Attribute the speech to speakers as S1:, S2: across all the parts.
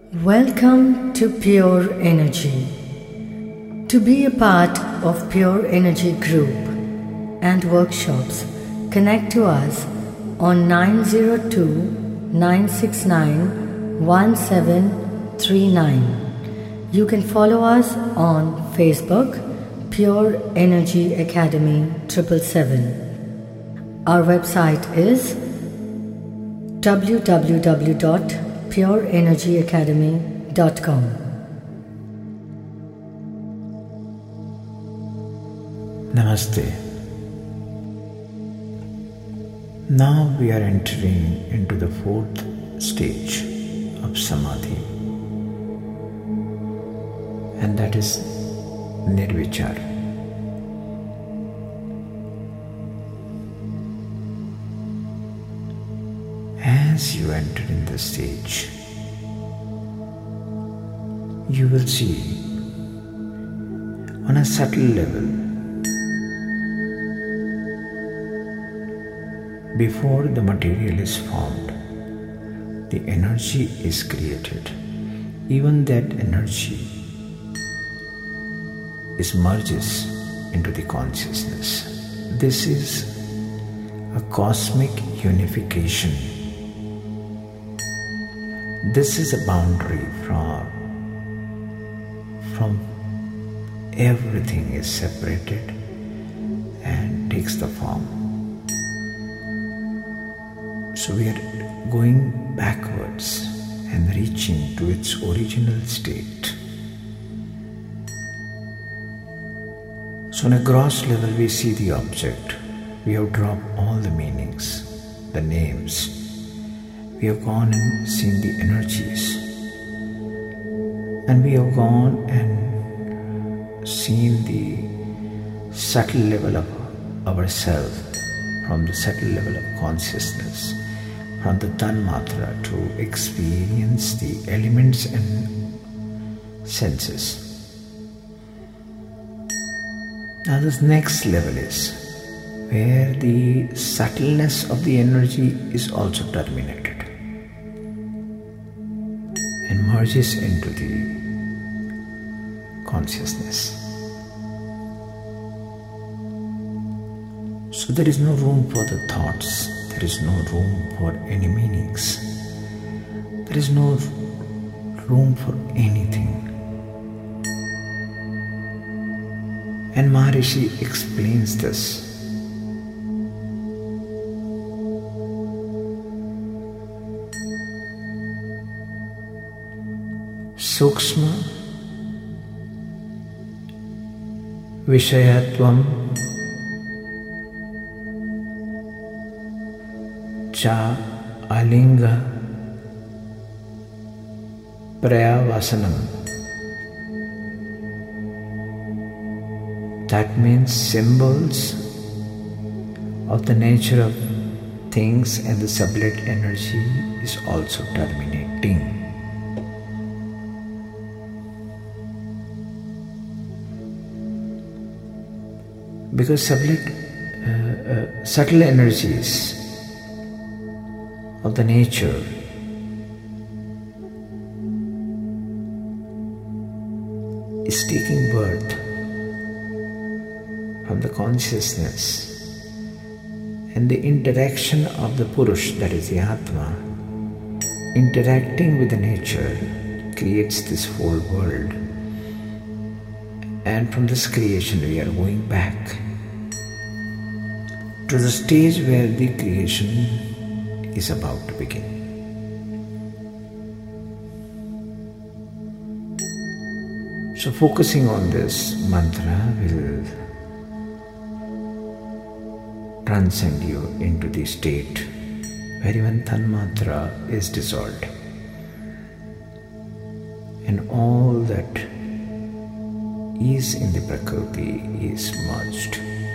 S1: Welcome to Pure Energy. To be a part of Pure Energy group and workshops, connect to us on 902-969-1739. You can follow us on Facebook, Pure Energy Academy 777. Our website is www.pureenergyacademy.com.
S2: Namaste. Now we are entering into the fourth stage of Samadhi, and that is Nirvichar. As you enter in this stage, you will see on a subtle level, before the material is formed, the energy is created. Even that energy merges into the consciousness. This is a cosmic unification. This is a boundary from everything is separated and takes the form. So we are going backwards and reaching to its original state. So on a gross level we see the object. We have dropped all the meanings, the names. We have gone and seen the energies. And we have gone and seen the subtle level of ourselves, from the subtle level of consciousness, from the Tanmatra to experience the elements and senses. Now this next level is where the subtleness of the energy is also terminated and merges into the consciousness. So there is no room for the thoughts, there is no room for any meanings, there is no room for anything. And Maharishi explains this. Sukshma Vishayatvam Cha Alinga Prayavasanam. That means symbols of the nature of things and the sublet energy is also terminating. Because subtle energies of the nature is taking birth from the consciousness, and the interaction of the Purush, that is the Atma, interacting with the nature creates this whole world. And from this creation we are going back to the stage where the creation is about to begin. So focusing on this mantra will transcend you into the state where even Tanmatra is dissolved and all that is in the Prakriti is merged.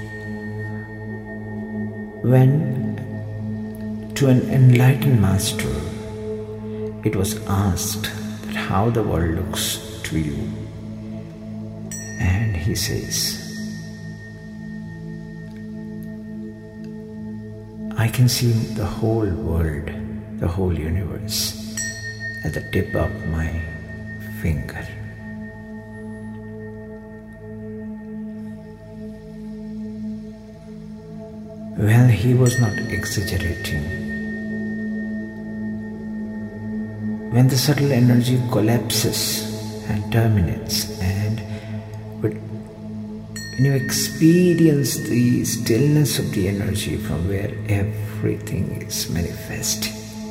S2: When to an enlightened master it was asked that how the world looks to you, and he says, I can see the whole world, the whole universe at the tip of my finger. Well, he was not exaggerating. When the subtle energy collapses and terminates, and when you experience the stillness of the energy from where everything is manifesting,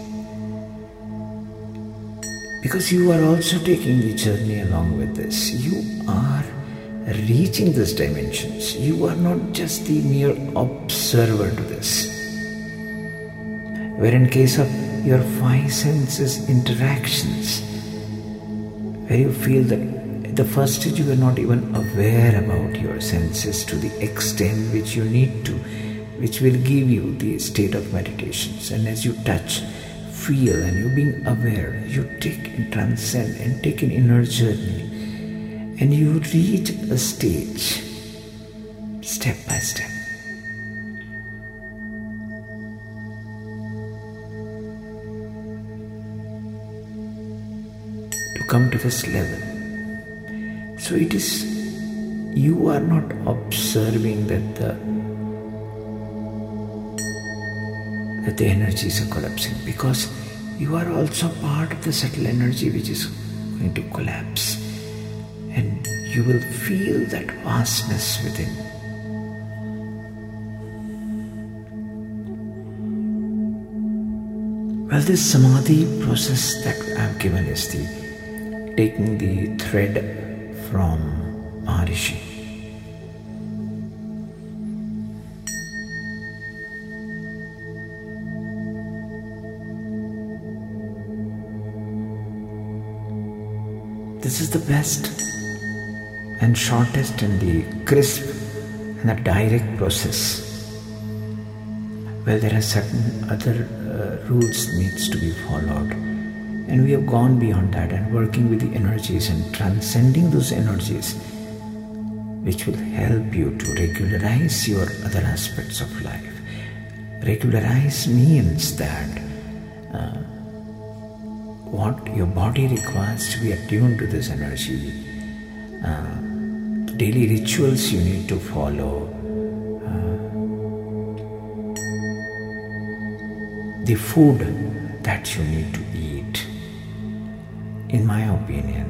S2: because you are also taking the journey along with this, you are reaching these dimensions. You are not just the mere observer to this. Where in case of your five senses interactions, where you feel that at the first stage you are not even aware about your senses to the extent which you need to, which will give you the state of meditations. And as you touch, feel, and you being aware, you take and transcend and take an inner journey, and you reach a stage step by step. To come to this level. So it is, you are not observing that the energies are collapsing, because you are also part of the subtle energy which is going to collapse, and you will feel that vastness within. Well, this samadhi process that I have given is the taking the thread from Maharishi. This is the best and shortest and the crisp and the direct process. Well, there are certain other rules needs to be followed, and we have gone beyond that and working with the energies and transcending those energies, which will help you to regularize your other aspects of life. Regularize means that what your body requires to be attuned to this energy, daily rituals you need to follow, the food that you need to eat. In my opinion,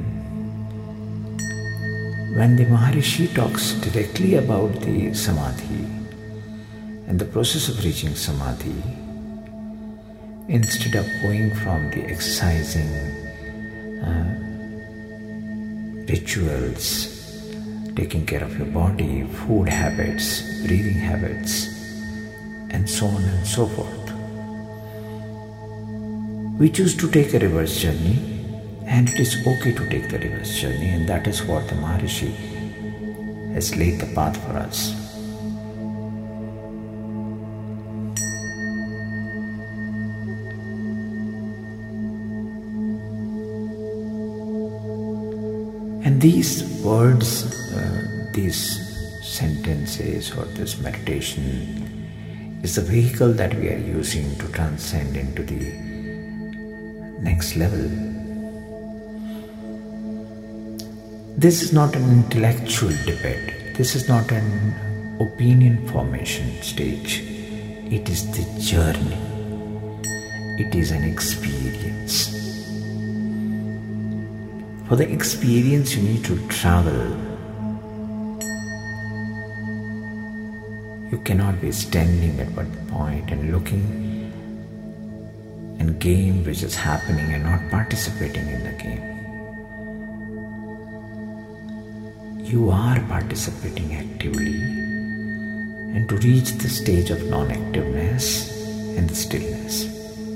S2: when the Maharishi talks directly about the samadhi and the process of reaching samadhi, instead of going from the exercising rituals, taking care of your body, food habits, breathing habits, and so on and so forth, we choose to take a reverse journey, and it is okay to take the reverse journey, and that is what the Maharishi has laid the path for us. And these words, these sentences or this meditation is the vehicle that we are using to transcend into the next level. This is not an intellectual debate. This is not an opinion formation stage. It is the journey. It is an experience. For the experience, you need to travel. You cannot be standing at one point and looking and game which is happening and not participating in the game. You are participating actively, and to reach the stage of non-activeness and the stillness.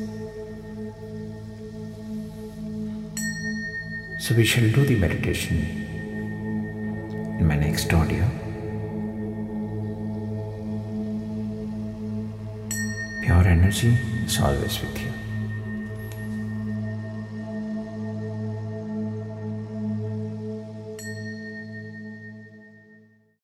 S2: So we shall do the meditation in my next audio. Pure energy is always with you.